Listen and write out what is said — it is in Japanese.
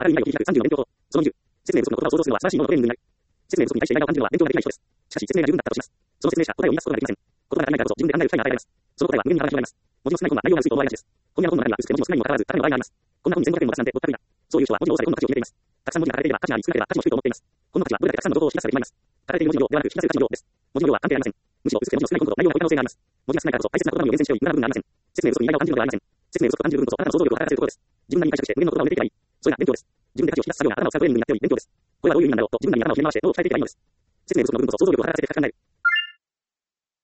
あらゆる意味を切り開く30の勉強法。その20、説明不足の言葉を想像するのは素晴らしいもののトレーニングになる。説明不足に対して依頼を感じるのは勉強ができない人です。しかし説明が十分だったとします。その説明者、答えを見出すことができません。言葉が足りないからこそ自分で考える機会が与えられます。その答えは無限に幅が広がります。文字の少ない本は内容が薄いと思われがちです。本屋の本の中身は薄くて文字も少ないにもかかわらず、高値の場合があります。こんな本1500円も出すなんてぼったくりだ。そういう人は文字の多さで本の価値を決めています。たくさん文字が書かれていれば価値があり、少なければ価値も低いと思っています。本の価値はどれだけたくさんの情報を引き出すかで決まります。書かれている文字の量ではなく引き出せる価値の量です。文字の量は関係ありません。むしろ薄くて文字の少ない本ほど内容が多い可能性があります。文字が少ないからこそ大切な言葉を優先しており無駄な部分がありません。説明不足に依頼を感じるのではありません。説明不足と感じる部分こそあなたの想像力を働かせるところです。自分なりに解釈して無限の言葉を入れていけばいい。それが勉強です。自分で価値を引き出す作業が頭を使うトレーニングになっており勉強です。これはどういう意味なんだろうと自分なりに頭を振り回して脳を鍛えていけばいいのです。説明不足の部分こそ想像力を働かせて書き考える。